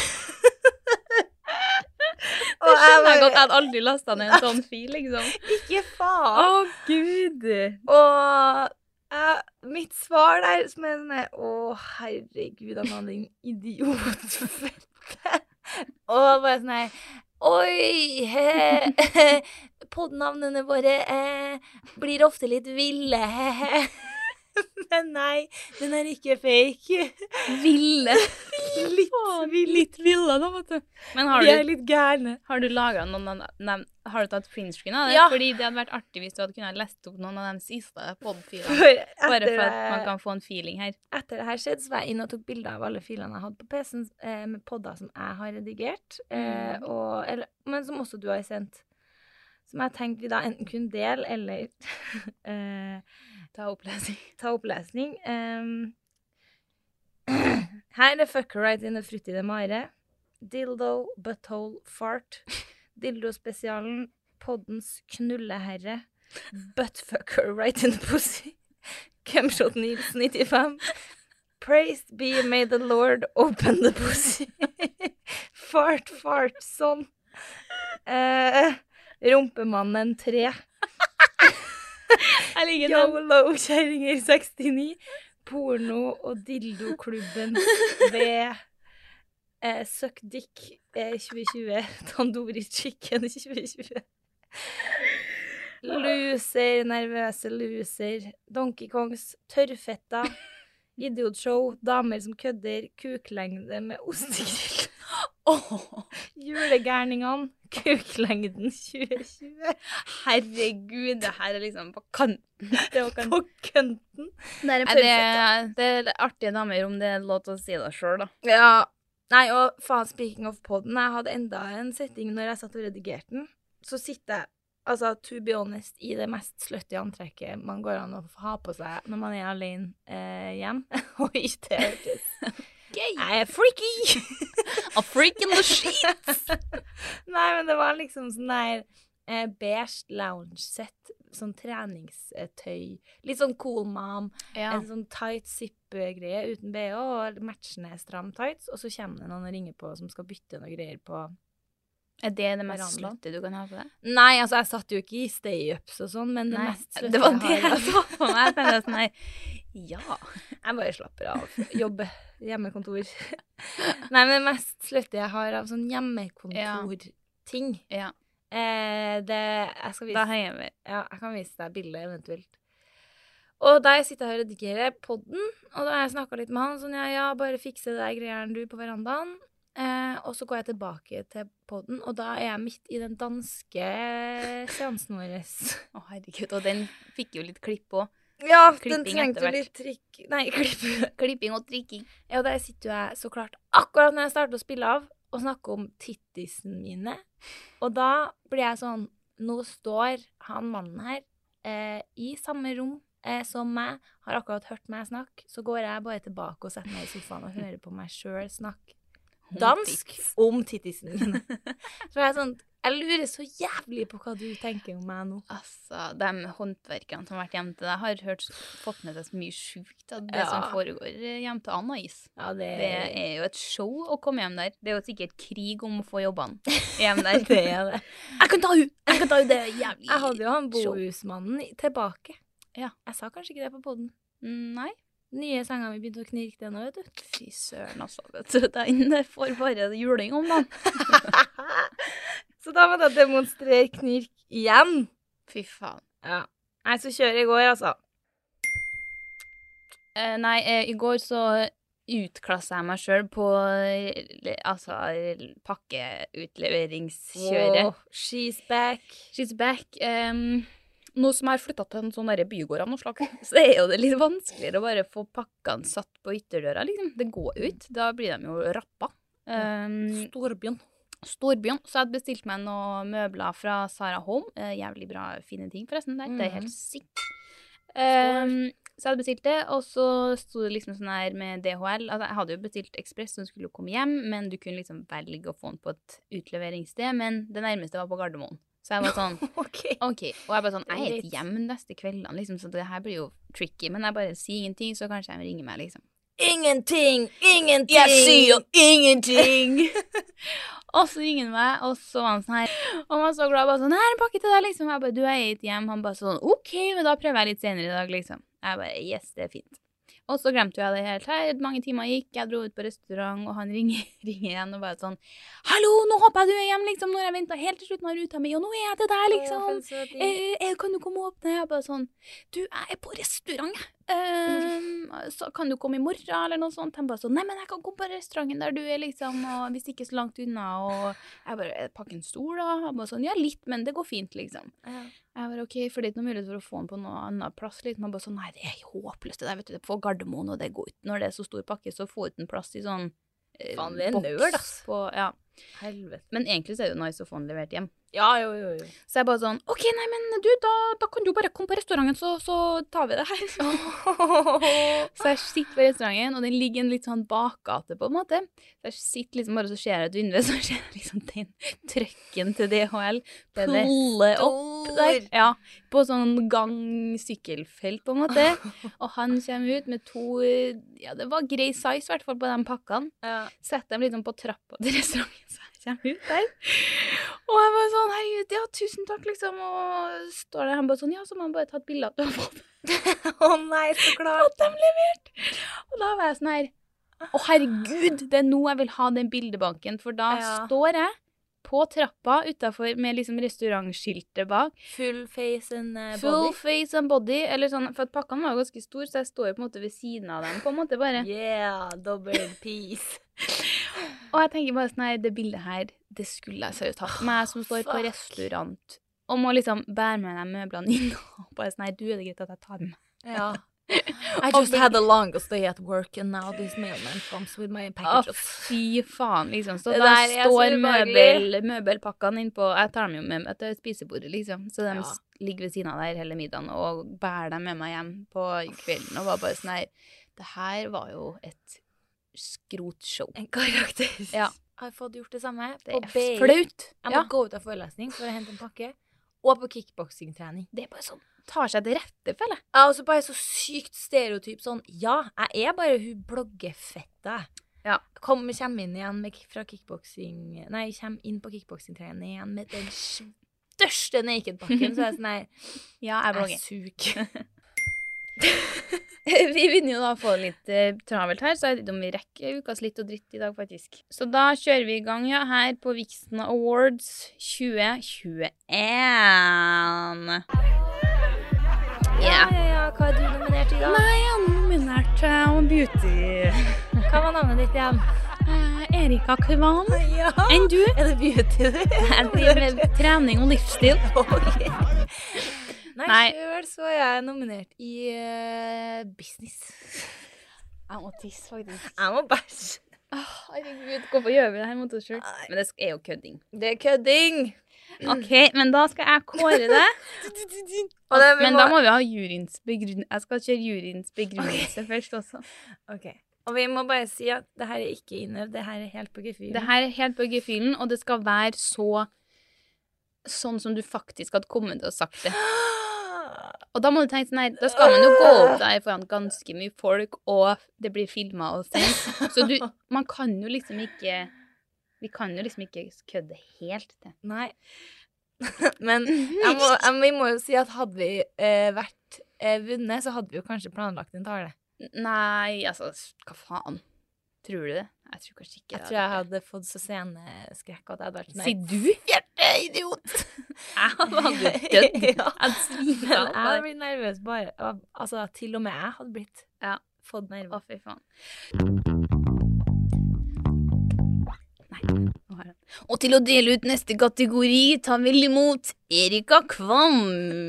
Det skjønner jeg godt, jeg hadde aldri lastet ned en sånn fil, liksom. ikke faen. Å, Gud! Og eh, mitt svar der, som er sånn her, å herregud, han hadde en idiotfette. Og bare sånn her, oi, he, poddnavnene våre eh, blir ofte litt ville, he, he. Men nei, den er ikke fake. Ville. Litt ville. Litt ville, da, vet du. Men har Vi er du, litt gærne. har du laget noen av dem, har du tatt printscreen av det? Ja. Fordi det hadde vært artig hvis du hadde kunnet lest opp noen av de siste poddfilene. For Bare etter, for at man kan få en feeling her. etter det her skjedde, så var jeg inne og tok bilder av alle filene jeg hadde på P C-en, eh, med podder som jeg har redigert, eh, Mm. og, eller, men som også du har sendt. Som jeg tenkte vi da enten kunne dele, eller eh, Ta opplesning. ta opplesning. Um, her er Fuck Her Right in the Fruttide Mare. Dildo, Butthole, Fart. Dildo-spesialen. Poddens knulleherre. Buttfuck Her Right in the Pussy. Cumshot Nils nittifem. Praised be, may the Lord open the pussy. Fart, fart, sånn. Eh, Rumpemannen tre. Jeg liker den. Yolo, kjæringer sekstini. Porno og dildoklubben ved eh, Suck Dick eh, tjue tjue. Tandoori Chicken tjue tjue. Loser, nervøse loser. Donkey Kongs, tørrfetta. Idiotshow, damer som kødder, kuklengde med ostegrill. Åh, Julegærningene, kuklengden tjue tjue. herregud, det her er liksom på kanten. Det var kan... På kønten. Det er, det, det er artige damer, om det er lov til å si det selv, da. Ja. Nei, og faen, speaking of podden, jeg hadde enda en setting når jeg satt og redigerte den. Så sitter jeg, altså, to be honest, i det mest sluttige antrekket man går an å ha på seg når man er alene eh, hjem. Og ikke det hørtes. Jeg er freaky! A freak in the sheets! Nei, men det var liksom sånn der eh, beige lounge-sett, sånn treningstøy, litt sånn cool mom, Ja. en sånn tight zip-greie uten B H og matchende stram tights, og så kommer det noen og ringer på som skal bytte noe greier på. Er det det mest Verandaen. slåtte du kan ha på deg? Nei, altså jeg satt jo ikke i stay-ups og sånn, men det Nei, mest sløtte det var jeg det har, jeg så på meg. Jeg tenkte sånn her, ja. Jeg bare slapper av. Jobbe. Hjemmekontor. Nei, men det mest sløtte jeg har av sånn hjemmekontorting. Ja. Eh, det Jeg skal vise Da heier vi. Ja, jeg kan vise deg bildet eventuelt. Og da jeg sitter her og redigerer podden, og da har jeg snakket litt med han, sånn, ja, ja, bare fikse det der greiene du på verandaen. Eh, og så går jeg tilbake til podden, og da er jeg midt i den danske seansen vår. Å, herregud, og den fikk jo litt klipp på. Ja, Klipping den trengte jo etter hvert. litt trikk. Nei, klipp. Klipping og trikking. Ja, der sitter jeg så klart akkurat når jeg starter å spille av, og snakke om tittisen mine. Og da blir jeg sånn, nå står han mannen her eh, i samme rom eh, som meg, har akkurat hørt meg snakke, så går jeg bare tilbake og setter meg i sofaen og hører på meg selv snakke dansk om tittisen mine. Så jeg er sånn, jeg lurer så jævlig på hva du tenker om meg nå. Altså, de håndverkerne som har vært hjemme til deg, har hørt, fått med seg så mye sjukt av det Ja. som foregår hjemme til Anais. Ja, det, Det er jo et show å komme hjem der. Det er jo sikkert krig om å få jobbene hjem der. det er det. Jeg kan ta ut! Jeg kan ta ut det jævlig Jeg hadde jo han show. bohusmannen i- tilbake. Ja. Jeg sa kanskje ikke det på podden. Mm, Nei. Nye senga mi begynte å knirke det nå, vet du. Fy søren, altså. Vet du, den der får bare juling om dagen. Så da måtte jeg demonstrere knirk igjen. Fy faen. Ja. Nei, så kjører jeg i går, altså. Eh, nei, eh, i går så utklasset jeg meg selv på eh, altså pakkeutleveringskjøret. Wow, she's back. She's back. Um, nå som jeg har flyttet til en sånn der bygård av noe slag, så er jo det litt vanskeligere å bare få pakkene satt på ytterdøra, liksom. Det går ut. Da blir de jo rappa. Um, Storbjørn. Storbjørn. Så jeg hadde bestilt meg noen møbler fra Sarah Home. Eh, jævlig bra, fine ting forresten der. Det er helt sikt. Um, så jeg hadde bestilt det, og så sto det liksom sånn her med D H L. Altså, jeg hadde jo bestilt Ekspress som skulle komme hjem, men du kunne liksom velge å få den på et utleveringssted, men det nærmeste var på Gardermoen. Så jeg var sånn, Ok. ok. Og jeg bare sånn, jeg er Greit. ikke hjemme neste kveldene, liksom, så det her blir jo tricky, men jeg bare sier ingenting, så kanskje jeg ringer meg, liksom. Ingenting! Ingenting! Jeg sier ingenting! Og så ringer han meg, og så var han sånn her, og han var så glad, bare sånn, her er en pakke til deg, liksom. Jeg bare, du er ikke hjem. Han bare sånn, ok, men da prøver jeg litt senere i dag, liksom. Jeg bare, yes, det er fint. Og så glemte jeg det helt her. Mange timer gikk, jeg dro ut på restaurant, og han ringer, ringer igjen og bare sånn, hallo, nå håper jeg du er hjem, liksom, når jeg ventet helt til slutten av ruta mi, og nå er jeg til deg, liksom. Eh, eh, kan du komme og åpne? Jeg bare sånn, du, jeg er på restaurant, um, så kan du komme i morgen, eller noe sånt? Han bare sånn, nei, men jeg kan komme på restauranten der du er, liksom, og hvis ikke så langt unna, og jeg bare, pakke en stol da? Han bare sånn, ja, litt, men det går fint, liksom. Ja. Jeg var ok, for det er ikke noe mulighet for å få den på noe annet plass, liksom. Man bare sånn, nei, det er håpløst, det der, vet du, det er på Gardermoen, og det går ut når det er så stor pakke, så få ut en plass i sånn eh, Faen, det er boks nerd, ass. på, ja. Helvete. Men egentlig så er det jo nice å få den levert hjem. Ja, jo, jo, jo. Så jeg bare sånn, ok, nei, men du, da, da kan du bare komme på restauranten, så, så tar vi det her. Så jeg sitter på restauranten, og den ligger en litt sånn bakgate på en måte. Så jeg sitter liksom bare, så ser jeg et vindu, så ser jeg liksom den trøkken til D H L pulle opp der. Ja, på sånn gang-sykkelfelt på en måte. Og han kommer ut med to, ja, det var grei size i hvert fall på de pakkene. Ja. Setter dem liksom på trappa til restauranten, så jeg kommer ut der. Og jeg bare sånn, herregud, ja, tusen takk, liksom. Og står der, han bare sånn, ja, så må han bare ta et bilde at du har fått. Å nei, så klart. Fått dem levert. Og da var jeg sånn her, å herregud, det er nå jeg vil ha den bildebanken, for da Ja. står jeg på trappa utenfor med liksom restaurantskiltet bak. Full face and uh, Full body. face and body, eller sånn, for at pakkene var jo ganske stor, så jeg står jo på en måte ved siden av dem, på en måte bare. Yeah, double piece. Og jeg tenker bare sånn her, det bildet her, det skulle jeg seriøst hatt. Meg som står på Fuck. restaurant, og må liksom bære med de møblene inn, og bare sånn her, du er det greit at jeg tar med. Ja. I just had a longest day at work, and now this mailman comes with my Å, packages. fy faen, liksom. Så Det da der er så står ubehagelig. møbel, møbelpakkene inn på, jeg tar dem jo med meg til spisebordet, liksom. Så de Ja. s- ligger ved siden av der hele middagen, og bærer dem med meg hjem på kvelden, og var bare sånn her, det her var jo et skrotshow. En karakter. Ja. har fått gjort det samme. Det på er B I. flaut. Jeg må Ja. gå ut av forelesning for å hente en pakke. Og på kickboksingtrening. Det er bare sånn, tar seg til rette, føler jeg. Ja, og så bare så sykt stereotyp sånn, ja, jeg er bare hun bloggefetta. Ja. Kom, kommer inn igjen med, fra kickboksing, nei, kommer inn på kickboksingtrening igjen med den største naked-pakken, så er jeg sånn, nei, Ja, jeg jeg blogger. suger. Vi begynner jo da å få det litt eh, travelt her, så jeg vet ikke om vi rekker ukas litt og dritt i dag, faktisk. Så da kjører vi i gang, ja, her på Vixen Awards tjue tjueen. Ja, ja, ja, hva er du nominert i da? Nei, jeg er nominert til Beauty. Hva var navnet ditt igjen? Eh, Erika Kvam. Ja. Enn du? Er det beauty du? Jeg driver med trening og livsstil. Okay. Nei, Nei. selv så er jeg nominert i uh, business. Jeg må tisse, faktisk. Jeg må bæsj. Herregud, hvorfor gjør vi det her mot oss selv? Men det er jo kødding. Det er kødding. Ok, men da skal jeg kåre det. Og det, vi Men da må vi ha juryens begrunnelse. Jeg skal kjøre juryens begrunnelse først også. Ok. Og vi må bare si at det her er ikke innøvd, det her er helt på gefühlen. Det her er helt på gefühlen, og det skal være så sånn som du faktisk hadde kommet til å sagt det. Og da må du tenke sånn her, da skal man jo gå opp der foran ganske mye folk, og det blir filmet og sendt. Så du, man kan jo liksom ikke, vi kan jo liksom ikke kødde helt til. Nei. Men jeg må, jeg, vi må jo si at hadde vi eh, vært eh, vunnet, så hadde vi jo kanskje planlagt en tale. Nei, altså, hva faen? Tror du det? Jeg tror kanskje ikke Jeg tror jeg hadde fått så sceneskrekk at jeg hadde vært sånn. Sier du? Hjerteidiot! Jeg hadde dødd. Jeg Ja. hadde svinet Men opp jeg hadde der. blitt nervøs bare. Altså, til og med jeg hadde blitt Ja. fått nerver. Å, fy faen. Nei, nå har jeg den. Og til å dele ut neste kategori, ta vel imot Erika Kvam.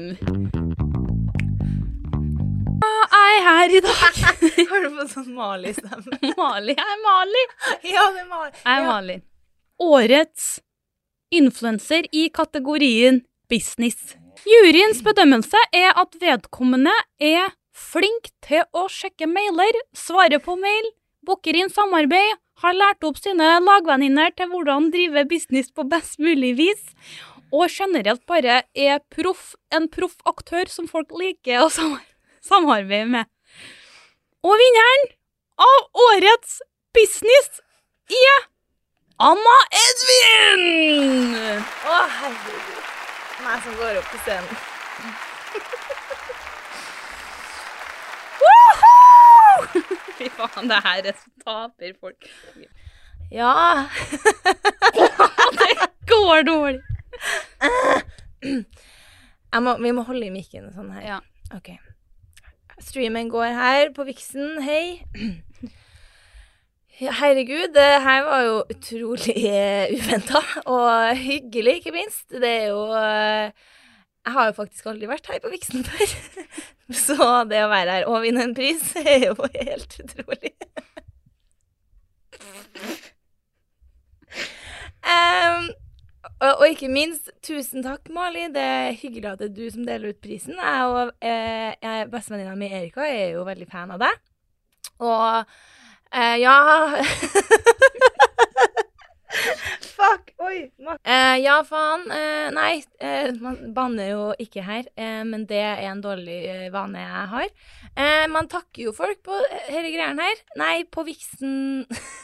Jeg er her i dag. Har du fått sånn Mali-stemme? Mali, jeg er Mali. Ja, det er Mali. Jeg er Ja. Mali. Årets influencer i kategorien business. Juryens bedømmelse er at vedkommende er flink til å sjekke mailer, svare på mail, booker inn samarbeid, har lært opp sine lagvenninner til hvordan drive business på best mulig vis, og generelt bare er proff, en proff aktør som folk liker å sam samarbeide med. Og vinneren av årets business er Anna Edvin! Å, herregud. Meg som går opp på scenen. Fy faen, det her er så taper folk. Ja. Det går dårlig. Jeg må, vi må holde i mikken sånn her. Ja. Ok. Streamen går her på Vixen. Hei. Ja, herregud, det her var jo utrolig uh, uventet, og hyggelig, ikke minst. Det er jo uh, jeg har jo faktisk aldri vært her på Vixen før. Så det å være her og vinne en pris er jo helt utrolig. um, og, og ikke minst, tusen takk, Mali. Det er hyggelig at det er du som deler ut prisen. Jeg og uh, jeg, bestevenninna mi Erika er jo veldig fan av deg. Og Uh, ja Fuck, oi uh, Ja, faen uh, Nei, uh, man banner jo ikke her uh, men det er en dårlig uh, vane jeg har uh, Man takker jo folk på uh, hele greiene her Nei, på Vixen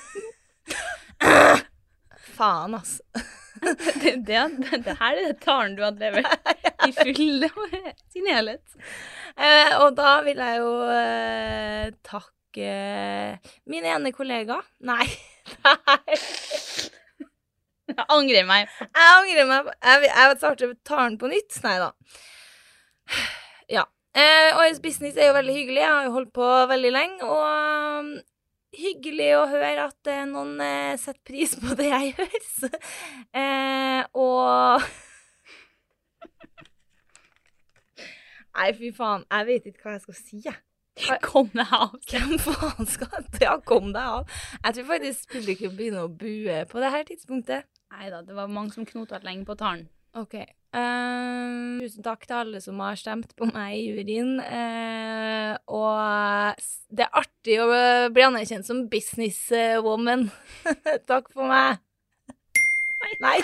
Faen, ass det, det, det, det her er det talen du hadde levert i full sin helhet. uh, Og da vil jeg jo uh, takke min ene kollega. Nei. Nei. Jeg angrer meg. Jeg angrer meg. Jeg vil, jeg vil starte talen på nytt. Nei da. Ja. Eh, årets business er jo veldig hyggelig. Jeg har jo holdt på veldig lenge, og um, hyggelig å høre at eh, noen eh, setter pris på det jeg gjør. eh, og Nei, fy faen. Jeg vet ikke hva jeg skal si, jeg. Kom deg av. Hvem faen skal det? Ja, kom deg av. Jeg tror faktisk publikum begynner å bue på det her tidspunktet. Neida, det var mange som knotet lenge på talen. Ok. Um, tusen takk til alle som har stemt på meg i juryen. Uh, og det er artig å bli anerkjent som businesswoman. Takk for meg. Nei.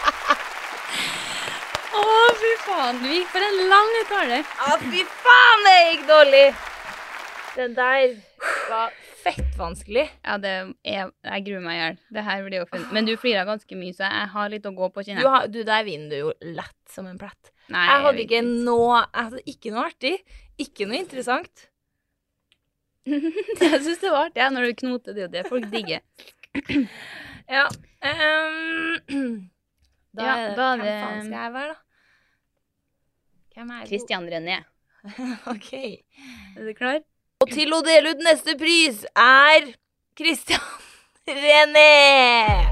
Å, fy faen. Du gikk for en lang uttale. Å, fy faen, det gikk dårlig. Den der var fett vanskelig. Ja, det er, jeg gruer meg i hjel. Det her blir jo fint. Men du flirer ganske mye, så jeg har litt å gå på, kjenner Du, har, du der vinner du jo lett som en plett. Nei, jeg hadde jeg ikke vet noe, jeg hadde ikke noe artig. Ikke noe interessant. Jeg synes det var artig, ja, når du knoter det, og det folk digger. Ja. Um, da Ja, er det, da er hvem det- faen skal jeg være, da? Hvem er Christian René. Ok. Er du klar? Og til å dele ut neste pris er Christian René.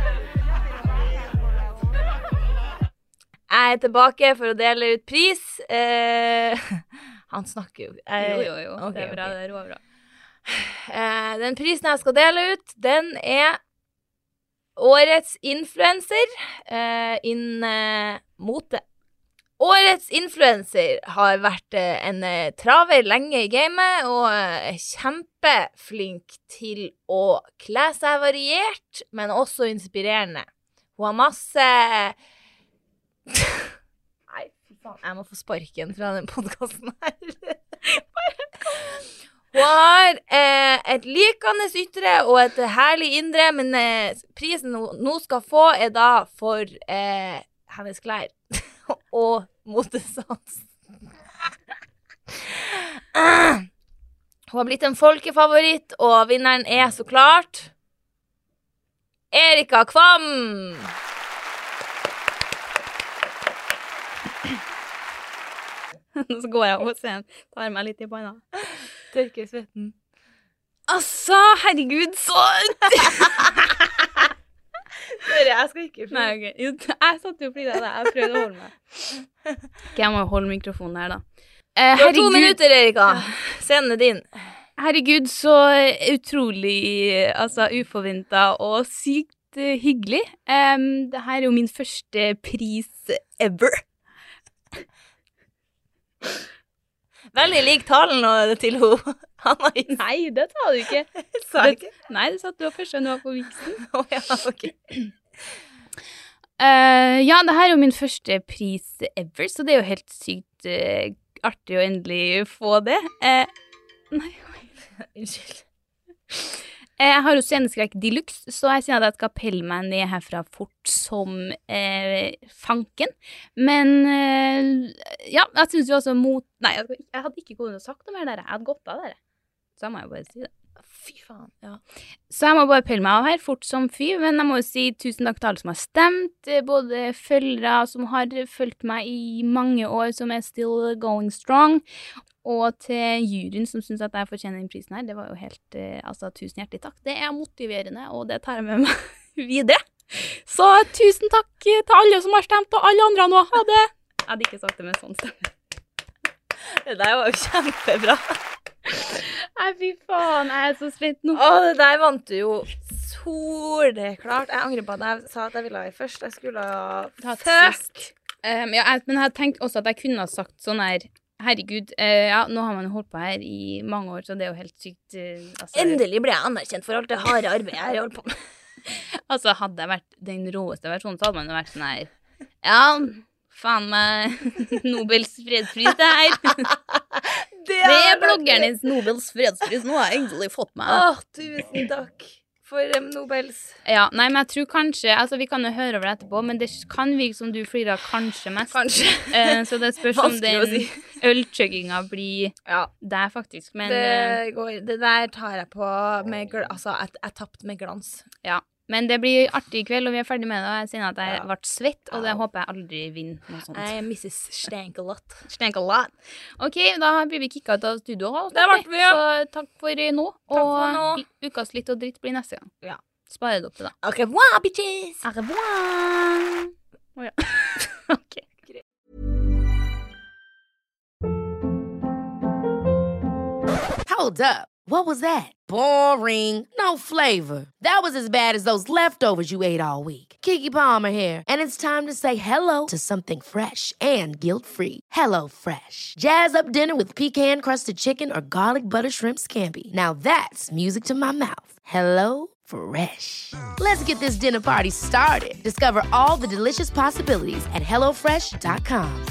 Jeg er tilbake for å dele ut pris. Eh, han snakker jo. Eh, Jo, jo, jo. ok, det er bra, ok. det er råbra. Eh, den prisen jeg skal dele ut, den er årets influencer eh, innen eh, mote. Årets influencer har vært eh, en eh, traver lenge i gamet og eh, er kjempeflink til å kle seg variert, men også inspirerende. Hun har masse Nei, fy faen, jeg må få sparken fra den podcasten her. Hun har eh, et likende ytre og et herlig indre, men eh, prisen hun nå skal få er da for eh, hennes klær og motesans. Hun har blitt en folkefavoritt, og vinneren er så klart Erika Kvam. Så går jeg og ser, tar meg litt i panna. Tørker svetten. Altså, herregud, så... Sorry, jeg skal ikke Nei, ok. Jo, jeg satt jo fordi det, jeg prøvde å holde meg. Ok, jeg må jo holde mikrofonen her, da. Eh, Du har to minutter, Erika. Scenen er din. Herregud, så utrolig, altså, uforventet og sykt uh, hyggelig. Um, det her er jo min første pris ever. Veldig lik talen og til henne. Hanna Is. Nei, det sa du ikke. Sa jeg ikke? Nei, det sa du var første nå på viksen. Å ja, ok. Uh, ja, det her er jo min første pris ever, så det er jo helt sykt uh, artig å endelig få det. Uh, nei, Unnskyld. Jeg har jo sceneskrekk deluxe, så jeg sier at jeg skal pelle meg ned herfra fort som eh, fanken. Men eh, ja, jeg synes jo også mot... Nei, jeg, jeg hadde ikke gått inn og sagt noe mer der. Jeg hadde gått av der. Så jeg må jo bare si det. Fy faen, ja. Så jeg må bare pelle meg av her fort som fy, men jeg må jo si tusen takk til alle som har stemt, både følgere som har fulgt meg i mange år, som er still going strong, og til juryen som synes at jeg fortjener den prisen her. Det var jo helt, eh, altså tusen hjertelig takk. Det er motiverende, og det tar jeg med meg videre. Så tusen takk til alle som har stemt, og alle andre nå. Ha det! Jeg hadde ikke sagt det med sånn stemme. Det der var jo kjempebra. Nei, fy faen, jeg er så spent nå. Å, det der vant du jo soleklart. Jeg angrer på at jeg sa at jeg ville ha det først. Jeg skulle ha Tatt fuck. Um, ja, jeg, men jeg tenkte også at jeg kunne ha sagt sånn her, herregud, uh, ja, nå har man holdt på her i mange år, så det er jo helt sykt. Uh, altså, Endelig ble jeg anerkjent for alt det harde arbeidet jeg har holdt på med. altså, hadde jeg vært den råeste versjonen, så hadde man jo vært sånn her, ja, faen meg, Nobels fredspris det her. det, det er bloggernes Nobels fredspris, nå har jeg egentlig fått meg. Åh, tusen takk for um, Nobels. Ja, nei, men jeg tror kanskje, altså vi kan jo høre over det etterpå, men det kan virke som du flirer kanskje mest. Kanskje. Uh, så det spørs om Vanskelig å den si. ølchugginga blir Ja. der faktisk, men... uh, Det, går, det der tar jeg på med gl- Altså, jeg, jeg tappte med glans. Ja, men det blir artig i kveld, og vi er ferdig med det, og jeg sier at jeg Ja. ble svett, og det Ja. håper jeg aldri vinner noe sånt. Jeg er missus Stankelott. Stenk a lot. Ok, da blir vi kikket ut av studio. Da, Det ble vi, ja. Så takk for nå, Takk og for nå. ukas litt og dritt blir neste gang. Ja. Spare det opp til da. Au revoir, bitches! Au revoir! Å ja. ok. Hold up. What was that? Boring. No flavor. That was as bad as those leftovers you ate all week. Keke Palmer here, and it's time to say hello to something fresh and guilt-free. Hello Fresh. Jazz up dinner with pecan-crusted chicken or garlic butter shrimp scampi. Now that's music to my mouth. Hello Fresh. Let's get this dinner party started. Discover all the delicious possibilities at hello fresh dot com.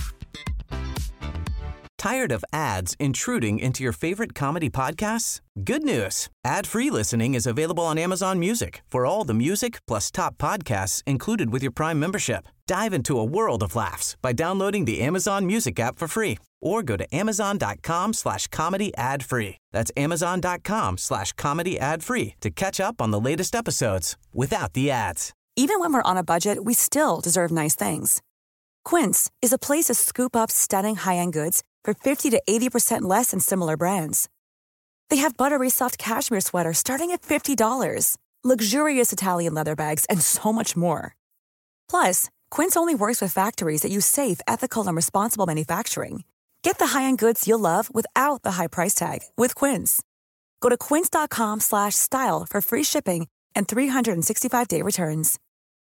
Tired of ads intruding into your favorite comedy podcasts? Good news. Ad-free listening is available on Amazon Music for all the music plus top podcasts included with your Prime membership. Dive into a world of laughs by downloading the Amazon Music app for free or go to amazon.com slash comedy ad free. That's amazon.com slash comedy ad free to catch up on the latest episodes without the ads. Even when we're on a budget, we still deserve nice things. Quince is a place to scoop up stunning high-end goods for fifty to eighty percent less than similar brands. They have buttery soft cashmere sweaters starting at fifty dollars, luxurious Italian leather bags, and so much more. Plus, Quince only works with factories that use safe, ethical, and responsible manufacturing. Get the high-end goods you'll love without the high price tag with Quince. Go to quince.com slash style for free shipping and three sixty-five day returns.